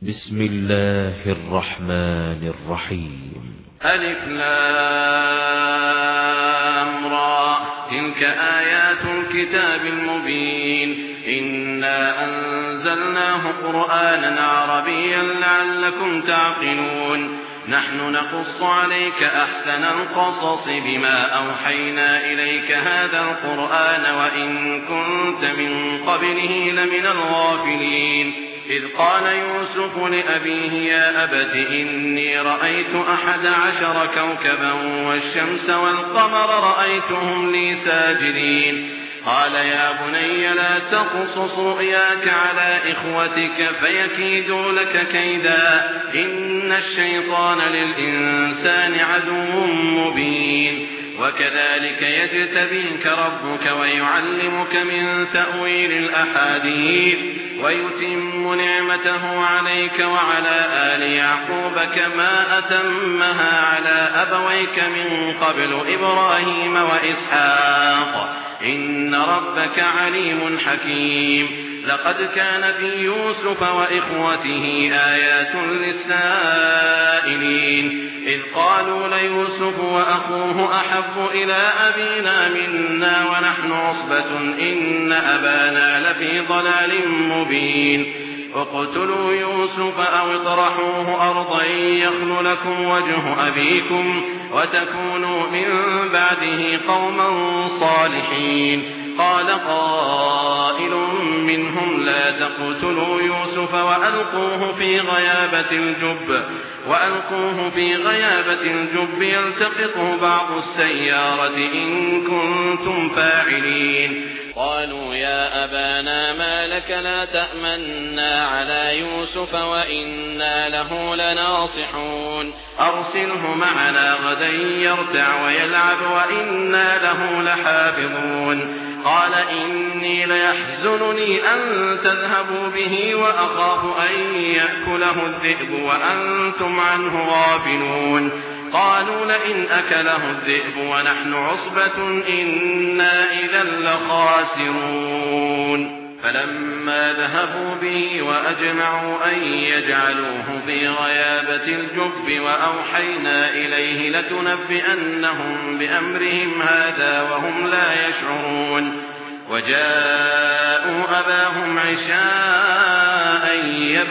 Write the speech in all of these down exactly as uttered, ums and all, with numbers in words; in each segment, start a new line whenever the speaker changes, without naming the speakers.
بسم الله الرحمن الرحيم.
ألف لام را، تلك آيات الكتاب المبين. إنا أنزلناه قرآنا عربيا لعلكم تعقلون. نحن نقص عليك أحسن القصص بما أوحينا إليك هذا القرآن وإن كنت من قبله لمن الغافلين. إذ قال يوسف لأبيه يا أبت إني رأيت أحد عشر كوكبا والشمس والقمر رأيتهم لي ساجدين. قال يا بني لا تقصص رؤياك على إخوتك فيكيدوا لك كيدا إن الشيطان للإنسان عدو مبين. وكذلك يجتبيك ربك ويعلمك من تأويل الأحاديث ويتم نعمته عليك وعلى آل يعقوب كما أتمها على أبويك من قبل إبراهيم وإسحاق إن ربك عليم حكيم. لقد كان في يوسف وإخوته آيات للسائلين إذ قالوا ليوسف وأخوه أحب إلى أبينا منا ونحن عصبة إن أبانا لفي ضلال مبين. اقتلوا يوسف أو اطرحوه أرضا يخل لكم وجه أبيكم وتكونوا من بعده قوما صالحين. قال قائل منهم لا تقتلوا يوسف وألقوه في غيابة الجب وألقوه في غيابة الجب يلتقطه بعض السيارة إن كنتم فاعلين. قالوا يا أبانا ما لك لا تأمنا على يوسف وإنا له لناصحون. أرسله معنا غدا يرتع ويلعب وإنا له لحافظون. قال إني ليحزنني أن تذهبوا به وأخاف أن يأكله الذئب وأنتم عنه غافلون. قالوا لئن أكله الذئب ونحن عصبة إنا إذا لخاسرون. فلما ذهبوا به وأجمعوا أن يجعلوه في غيابة الجب وأوحينا إليه لتنبئنهم بأمرهم هذا وهم لا يشعرون. وجاءوا أباهم عشاء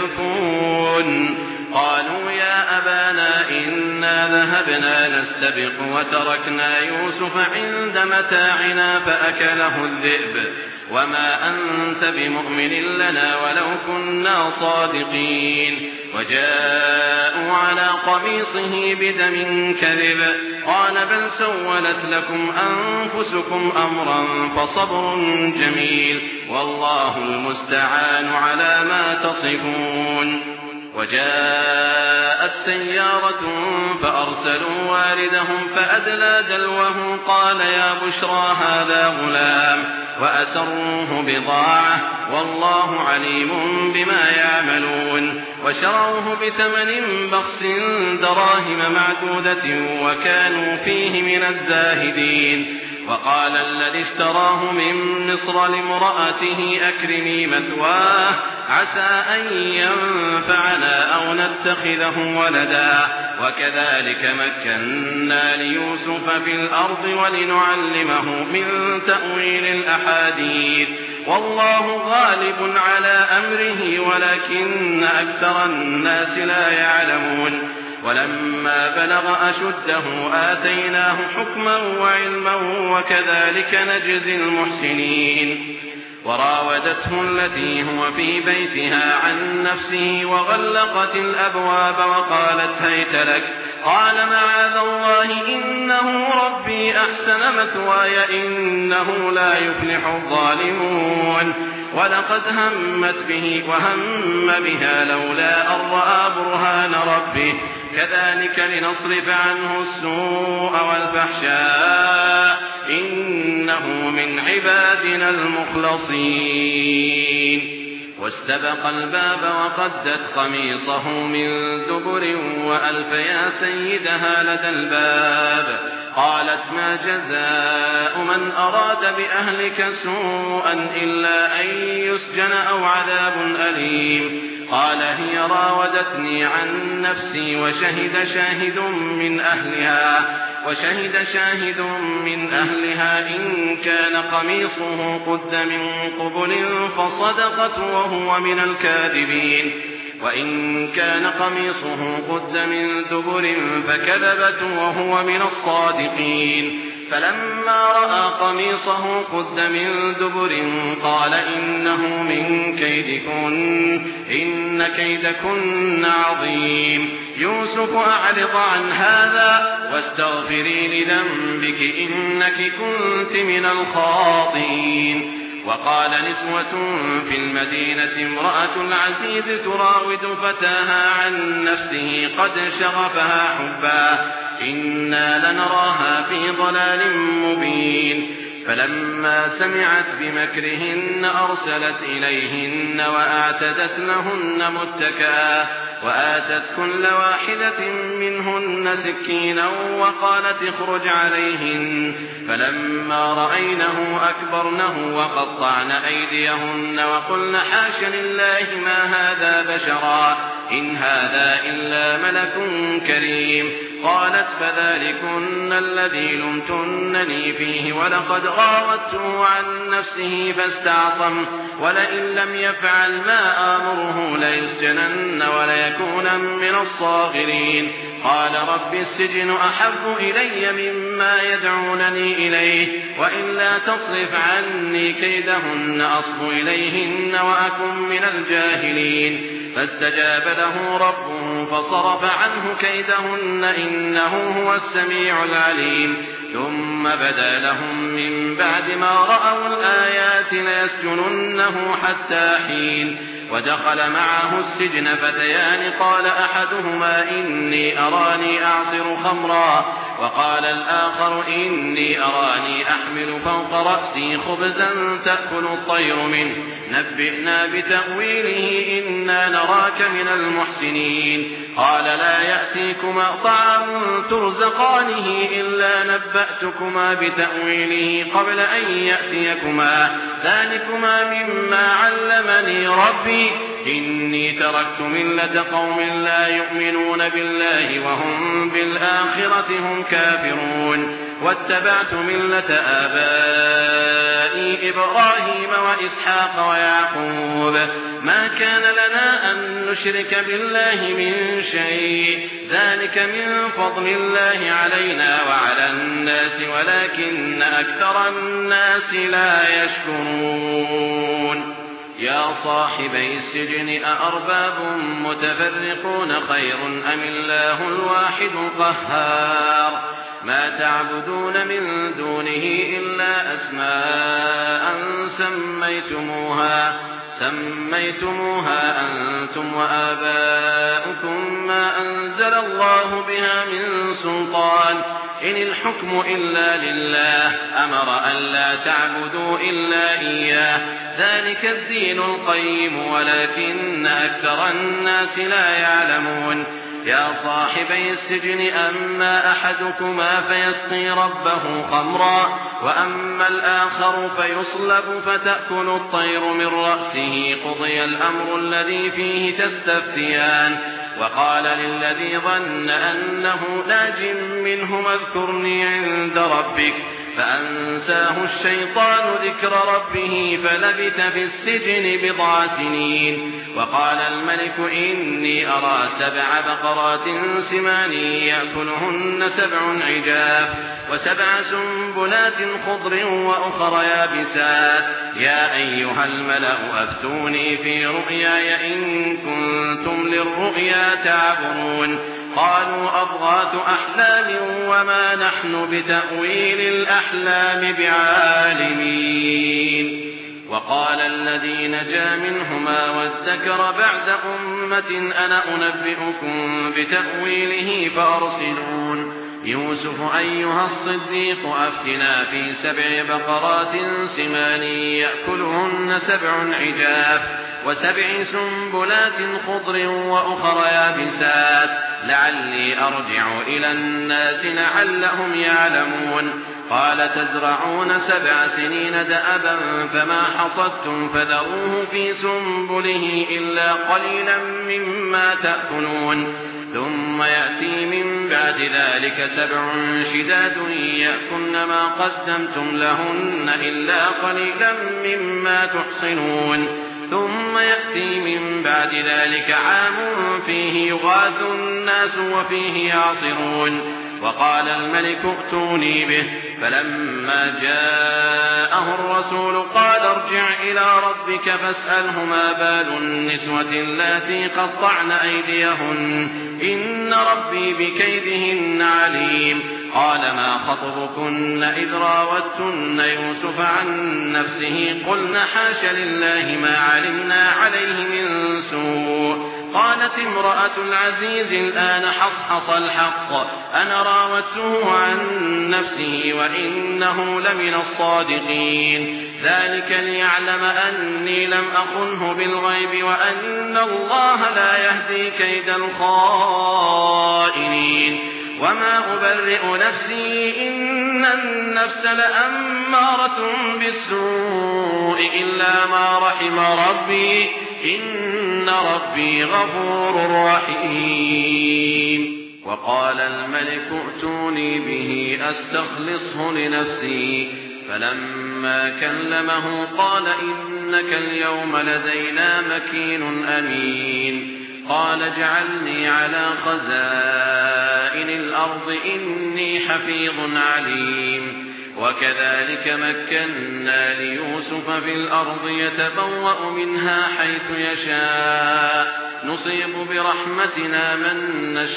يبكون. قالوا يا أبانا إنا ذهبنا نستبق وتركنا يوسف عند متاعنا فأكله الذئب وما أنت بمؤمن لنا ولو كنا صادقين. وجاءوا على قميصه بدم كذب قال بل سولت لكم أنفسكم أمرا فصبر جميل والله المستعان على ما تصفون. وجاءت سيارة فأرسلوا واردهم فأدلى دلوه قال يا بشرى هذا غلام وأسروه بضاعة والله عليم بما يعملون. وشروه بثمن بخس دراهم معدودة وكانوا فيه من الزاهدين. وقال الذي اشتراه من مصر لامرأته أكرمي مثواه عسى أن ينفعنا أو نتخذه ولدا. وكذلك مكنا ليوسف في الأرض ولنعلمه من تأويل الأحاديث والله غالب على أمره ولكن أكثر الناس لا يعلمون. ولما بلغ أشده آتيناه حكما وعلما وكذلك نجزي المحسنين. وراودته التي هو في بيتها عن نفسه وغلقت الأبواب وقالت هيت لك قال معاذ الله إنه ربي أحسن مثواي إنه لا يفلح الظالمون. ولقد همت به وهم بها لولا أن رأى برهان ربه كذلك لنصرف عنه السوء والفحشاء إنه من عبادنا المخلصين. واستبق الباب وقدت قميصه من دبر وألف يا سيدها لدى الباب. قالت ما جزاء من أراد بأهلك سوءا إلا أن يسجن أو عذاب أليم. قال هي راودتني عن نفسي وشهد شاهد من أهلها وشهد شاهد من أهلها إن كان قميصه قد من قبل فصدقت وهو من الكاذبين وإن كان قميصه قد من دبر فكذبت وهو من الصادقين فلما رأى قميصه قد من دبر قال إنه من كيدكن إن كيدكن عظيم يوسف أعرض عن هذا واستغفري لذنبك إنك كنت من الخاطئين. وقال نسوة في المدينة امرأة العزيز تراود فتاها عن نفسه قد شغفها حبا إنا لنراها في ضلال مبين فلما سمعت بمكرهن أرسلت إليهن وأعتدت لهن متكئا وآتت كل واحدة منهن سكينا وقالت اخرج عليهن فلما رأينه أكبرنه وقطعن أيديهن وقلن حاش لله ما هذا بشرا إن هذا إلا ملك كريم. قالت فذلكن الذي لمتنني فيه ولقد راودته عن نفسه فاستعصم ولئن لم يفعل ما آمره ليسجنن وليكون من الصاغرين. قال رب السجن أحب إلي مما يدعونني إليه وإلا تصرف عني كيدهن أصب إليهن وأكن من الجاهلين. فاستجاب له ربه فصرف عنه كيدهن إنه هو السميع العليم. ثم بدا لهم من بعد ما رأوا الآيات ليسجننه حتى حين. ودخل معه السجن فتيان قال أحدهما إني أراني أعصر خمرا وقال الآخر إني أراني أحمل فوق رأسي خبزا تأكل الطير منه نبئنا بتأويله إنا نراك من المحسنين. قال لا يأتيكما طعام ترزقانه إلا نبأتكما بتأويله قبل أن يأتيكما ذلكما مما علمني ربي إني تركت ملة قوم لا يؤمنون بالله وهم بالآخرة هم كافرون واتبعت ملة آبائي إبراهيم وإسحاق ويعقوب ما كان لنا أن نشرك بالله من شيء ذلك من فضل الله علينا وعلى الناس ولكن أكثر الناس لا يشكرون. يا صاحبي السجن أأرباب متفرقون خير أم الله الواحد القهار ما تعبدون من دونه إلا أسماء سميتموها سميتموها أنتم وآباؤكم ما أنزل الله بها من سلطان إن الحكم إلا لله أمر أن لا تعبدوا إلا إياه ذلك الدين القيم ولكن أكثر الناس لا يعلمون. يا صاحبي السجن أما أحدكما فيسقي ربه خمرا وأما الآخر فيصلب فتأكل الطير من رأسه قضي الأمر الذي فيه تستفتيان. وقال للذي ظن أنه ناج منهما اذكرني عند ربك فأنساه الشيطان ذكر ربه فلبث في السجن بضع سنين. وقال الملك إني أرى سبع بقرات سمان يأكلهن سبع عجاف وسبع سنبلات خضر وأخر يابسات يا أيها الملأ أفتوني في رؤياي إن كنتم للرؤيا تعبرون. قالوا أضغاث أحلام وما نحن بتأويل الأحلام بعالمين. وقال الذي نجا منهما وادكر بعد أمة أنا أنبئكم بتأويله فأرسلون. يوسف أيها الصديق أفتنا في سبع بقرات سمان يأكلهن سبع عجاف وسبع سنبلات خضر وأخر يابسات لعلي أرجع إلى الناس لعلهم يعلمون. قال تزرعون سبع سنين دأبا فما حصدتم فذروه في سنبله إلا قليلا مما تأكلون ثم يأتي من بعد ذلك سبع شداد يأكلن ما قدمتم لهن إلا قليلا مما تحصنون ثم يأتي من بعد ذلك عام فيه يغاث الناس وفيه يعصرون وقال الملك ائتوني به فلما جاءه الرسول قال ارجع إلى ربك فاسأله ما بال النسوة اللاتي قطعن أيديهن إن ربي بكيدهن عليم قال ما خطبكن إذ راوتن يوسف عن نفسه قلن حاش لله ما علمنا عليه من سوء قالت امرأة العزيز الآن حصحص الحق أنا راودته عن نفسه وإنه لمن الصادقين ذلك ليعلم أني لم أخنه بالغيب وأن الله لا يهدي كيد الخائنين وما أبرئ نفسي إن النفس لأمارة بالسوء إلا ما رحم ربي إن ربي غفور رحيم وقال الملك ائتوني به أستخلصه لنفسي فلما كلمه قال إنك اليوم لدينا مكين أمين قال اجعلني على خزائن الأرض إني حفيظ عليم وكذلك مكنا ليوسف في الأرض يتبوأ منها حيث يشاء نصيب برحمتنا من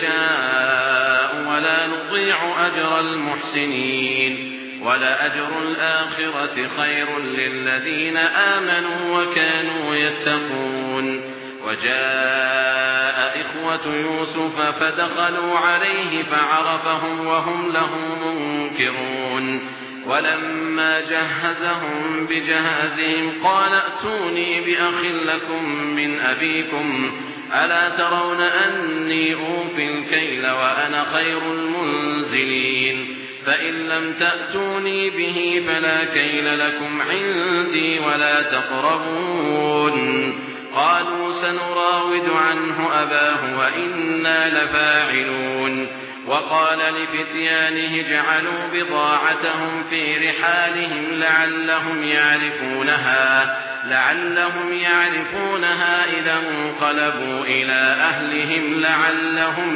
نشاء ولا نضيع أجر المحسنين ولأجر الآخرة خير للذين آمنوا وكانوا يتقون وجاء إخوة يوسف فدخلوا عليه فعرفهم وهم له منكرون ولما جهزهم بجهازهم قال ائتوني بأخ لكم من أبيكم ألا ترون أني أوفي الكيل وأنا خير المنزلين فإن لم تأتوني به فلا كيل لكم عندي ولا تقربون قالوا سنراود عنه أباه وإنا لفاعلون وقال لفتيانه اجعلوا بضاعتهم في رحالهم لعلهم يعرفونها لعلهم يعرفونها إذا انقلبوا إلى أهلهم لعلهم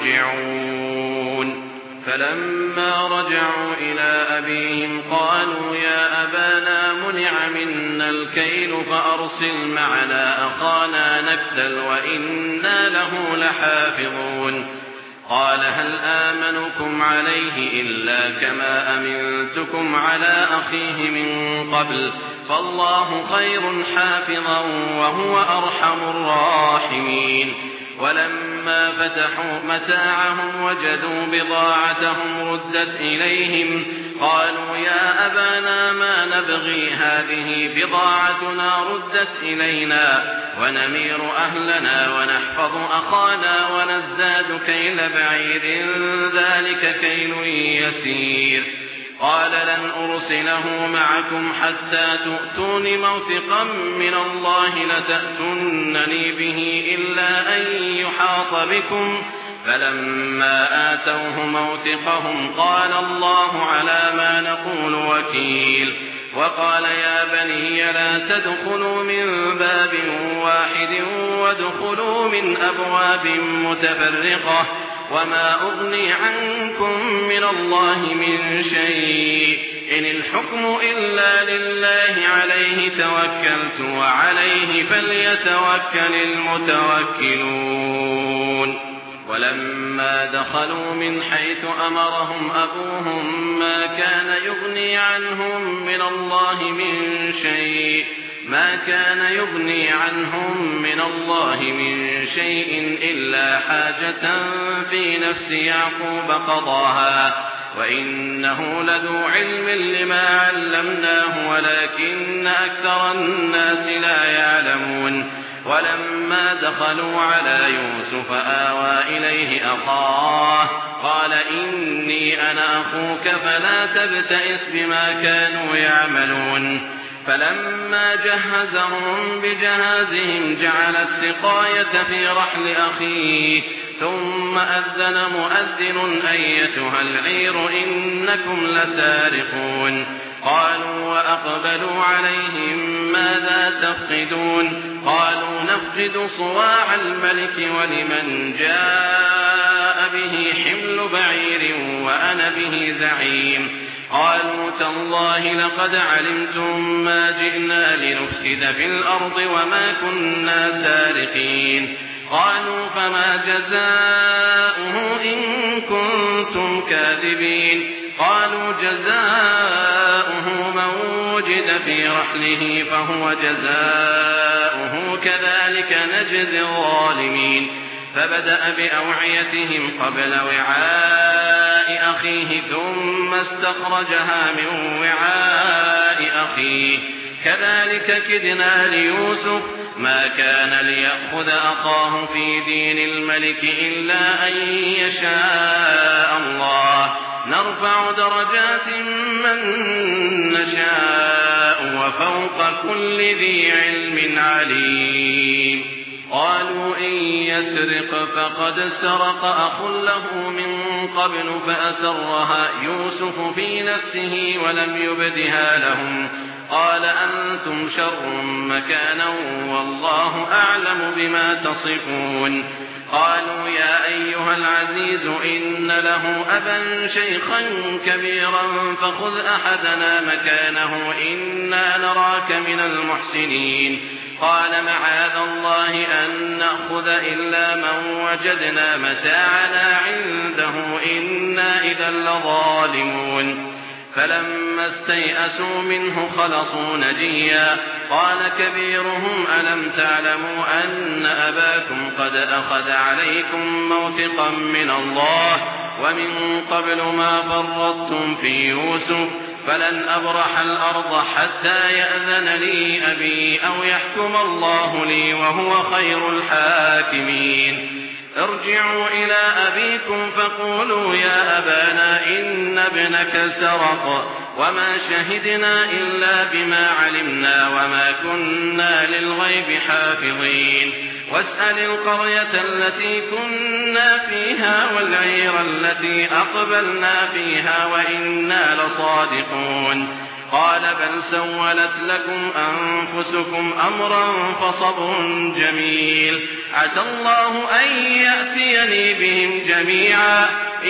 يرجعون فلما رجعوا إلى أبيهم قالوا يا أبانا منع منا الكيل فأرسل معنا أخانا نكتل وإنا له لحافظون قال هل آمنكم عليه إلا كما أمنتكم على أخيه من قبل فالله خير حافظا وهو أرحم الراحمين ولما فتحوا متاعهم وجدوا بضاعتهم ردت إليهم قالوا يا أبانا ما نبغي هذه بضاعتنا ردت إلينا ونمير أهلنا ونحفظ أخانا ونزداد كيل بعير ذلك كيل يسير قال لن أرسله معكم حتى تؤتون موثقا من الله لتأتونني به إلا أن يحاط بكم فلما آتوه موثقهم قال الله على ما نقول وكيل وقال يا بني لا تدخلوا من باب واحد وادخلوا من أبواب متفرقة وما أغني عنكم من الله من شيء إن الحكم إلا لله عليه توكلت وعليه فليتوكل المتوكلون ولما دخلوا من حيث أمرهم أبوهم ما كان يغني عنهم من الله من شيء ما كان يغني عنهم من الله من شيء إلا حاجة في نفس يعقوب قضاها وإنه لذو علم لما علمناه ولكن أكثر الناس لا يعلمون ولما دخلوا على يوسف آوى إليه أخاه قال إني أنا أخوك فلا تبتئس بما كانوا يعملون فلما جهزهم بجهازهم جعل السقاية في رحل أخيه ثم أذن مؤذن أيتها العير إنكم لسارقون قالوا وأقبلوا عليهم ماذا تفقدون قالوا نفقد صواع الملك ولمن جاء به حمل بعير وأنا به زعيم قالوا تالله لقد علمتم ما جئنا لنفسد في الأرض وما كنا سارقين قالوا فما جزاؤه إن كنتم كاذبين قالوا جزاؤه من وجد في رحله فهو جزاؤه كذلك نجزي الظالمين فبدأ بأوعيتهم قبل وعاء أخيه ثم استخرجها من وعاء أخيه كذلك كدنا ليوسف ما كان ليأخذ أخاه في دين الملك إلا أن يشاء الله نرفع درجات من نشاء وفوق كل ذي علم عليم قالوا إن يسرق فقد سرق أخ له من قبل فأسرها يوسف في نفسه ولم يبدها لهم قال أنتم شر مكانا والله أعلم بما تصفون قالوا يا أيها العزيز إن له أبا شيخا كبيرا فخذ أحدنا مكانه إنا نراك من المحسنين قال معاذ الله أن نأخذ إلا من وجدنا متاعنا عنده إنا إذا لظالمون فلما استيئسوا منه خلصوا نجيا قال كبيرهم ألم تعلموا أن أباكم قد أخذ عليكم موثقا من الله ومن قبل ما فرطتم في يوسف فلن أبرح الأرض حتى يأذن لي أبي أو يحكم الله لي وهو خير الحاكمين ارجعوا إلى أبيكم فقولوا يا أبانا إن ابنك سرق وما شهدنا إلا بما علمنا وما كنا للغيب حافظين واسأل القرية التي كنا فيها والعير التي أقبلنا فيها وإنا لصادقون قال بل سولت لكم أنفسكم أمرا فصبر جميل عسى الله أن يأتيني بهم جميعا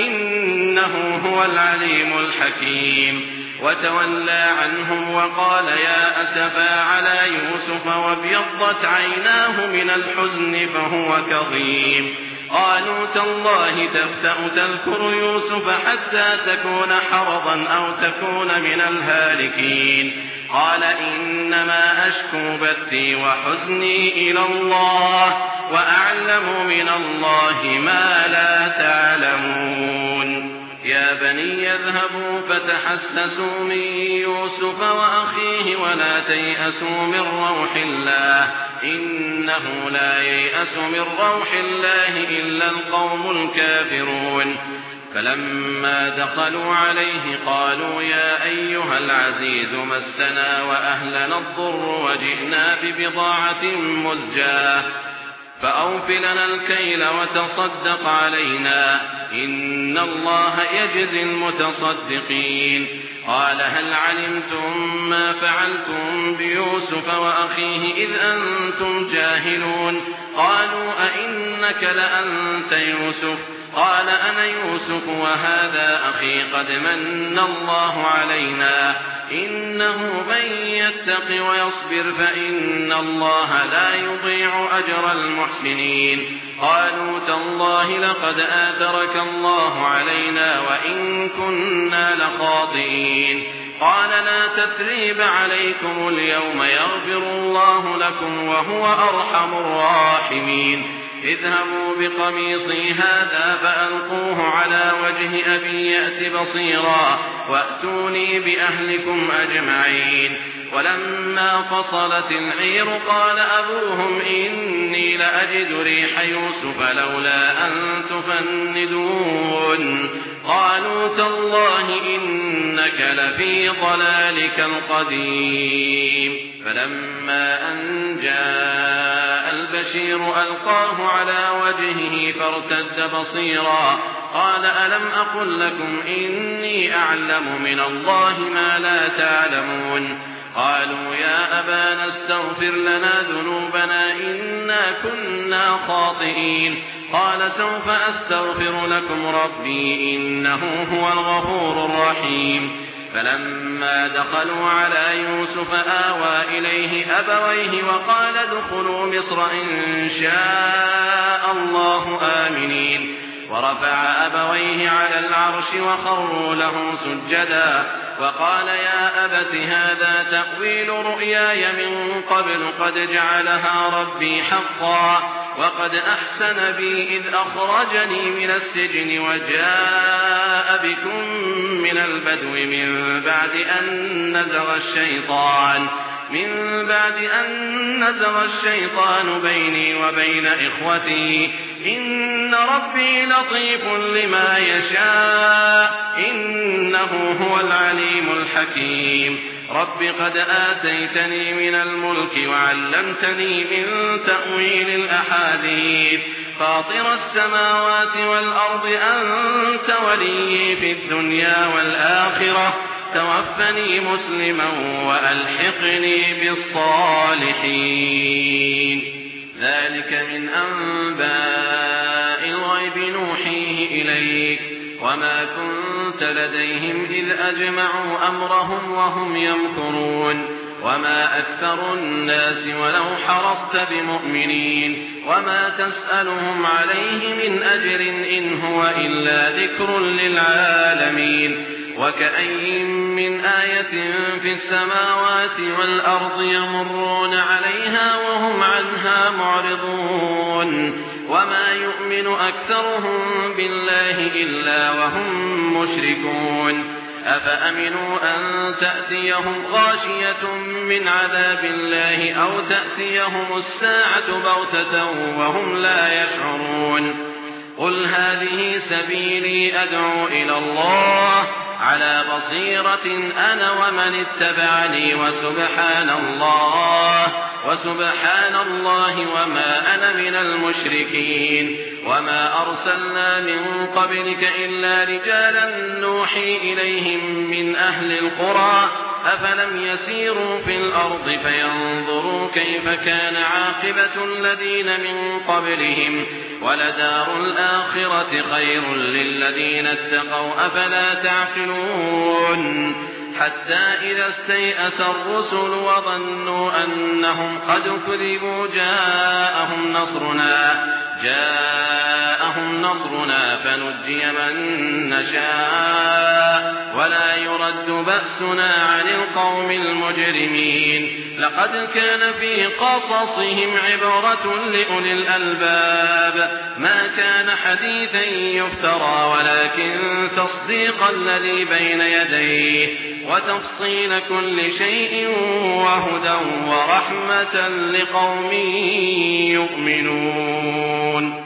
إنه هو العليم الحكيم وتولى عنهم وقال يا أسفا على يوسف وابيضت عيناه من الحزن فهو كظيم قالوا تالله تفتأ تذكر يوسف حتى تكون حرضا أو تكون من الهالكين قال إنما أشكو بثي وحزني إلى الله وأعلم من الله ما لا تعلمون يا بني يذهبوا فتحسسوا من يوسف وأخيه ولا تيأسوا من روح الله إنه لا ييأس من روح الله إلا القوم الكافرون فلما دخلوا عليه قالوا يا أيها العزيز مسنا وأهلنا الضر وجئنا ببضاعة مزجاة فأوف لنا الكيل وتصدق علينا إن الله يجزي المتصدقين قال هل علمتم ما فعلتم بيوسف وأخيه إذ أنتم جاهلون قالوا أئنك لأنت يوسف قال أنا يوسف وهذا أخي قد من الله علينا إنه من يتق ويصبر فإن الله لا يضيع أجر المحسنين قالوا تالله لقد آثرك الله علينا وإن كنا لخاطئين قال لا تثريب عليكم اليوم يغفر الله لكم وهو أرحم الراحمين اذهبوا بقميصي هذا فألقوه على وجه أبي يأت بصيرا وأتوني بأهلكم أجمعين ولما فصلت العير قال أبوهم إني لأجد ريح يوسف لولا أن تفندون قالوا تالله إنك لفي ضلالك القديم فلما أن جاء البشير ألقاه على وجهه فارتد بصيرا قال ألم أقل لكم إني أعلم من الله ما لا تعلمون قالوا يا أبانا استغفر لنا ذنوبنا إنا كنا خاطئين قال سوف أستغفر لكم ربي إنه هو الغفور الرحيم فلما دخلوا على يوسف آوى إليه أبويه وقال ادخلوا مصر إن شاء الله آمنين ورفع أبويه على العرش وخروا له سجدا وقال يا أبت هذا تأويل رؤياي من قبل قد جعلها ربي حقا وقد أحسن بي إذ أخرجني من السجن وجاء بكم من البدو من بعد أن نزغ الشيطان من بعد أن نزغ الشيطان بيني وبين إخوتي إن ربي لطيف لما يشاء إنه هو العليم الحكيم رب قد آتيتني من الملك وعلمتني من تأويل الأحاديث فاطر السماوات والأرض أنت ولي في الدنيا والآخرة توفني مسلما وألحقني بالصالحين ذلك من أنباء الغيب نوحيه إليك وما كنت لديهم إذ أجمعوا أمرهم وهم يمكرون وما أكثر الناس ولو حرصت بمؤمنين وما تسألهم عليه من أجر إن هو إلا ذكر للعالمين وكأين من آية في السماوات والأرض يمرون عليها وهم عنها معرضون وما يؤمن أكثرهم بالله إلا وهم مشركون أفأمنوا أن تأتيهم غاشية من عذاب الله أو تأتيهم الساعة بغتة وهم لا يشعرون قل هذه سبيلي أدعو إلى الله على بصيرة أنا ومن اتبعني وسبحان الله وسبحان الله وما أنا من المشركين وما أرسلنا من قبلك إلا رجالا نوحي إليهم من أهل القرى أفلم يسيروا في الأرض فينظروا كيف كان عاقبة الذين من قبلهم ولدار الآخرة خير للذين اتقوا أفلا تعقلون حتى إذا استيأس الرسل وظنوا أنهم قد كذبوا جاءهم نصرنا جاءهم نصرنا فنجي من نشاء ولا يرد بأسنا عن القوم المجرمين لقد كان في قصصهم عبرة لأولي الألباب ما كان حديثا يفترى ولكن تصديق الذي بين يديه وتفصيل كل شيء وهدى ورحمة لقوم يؤمنون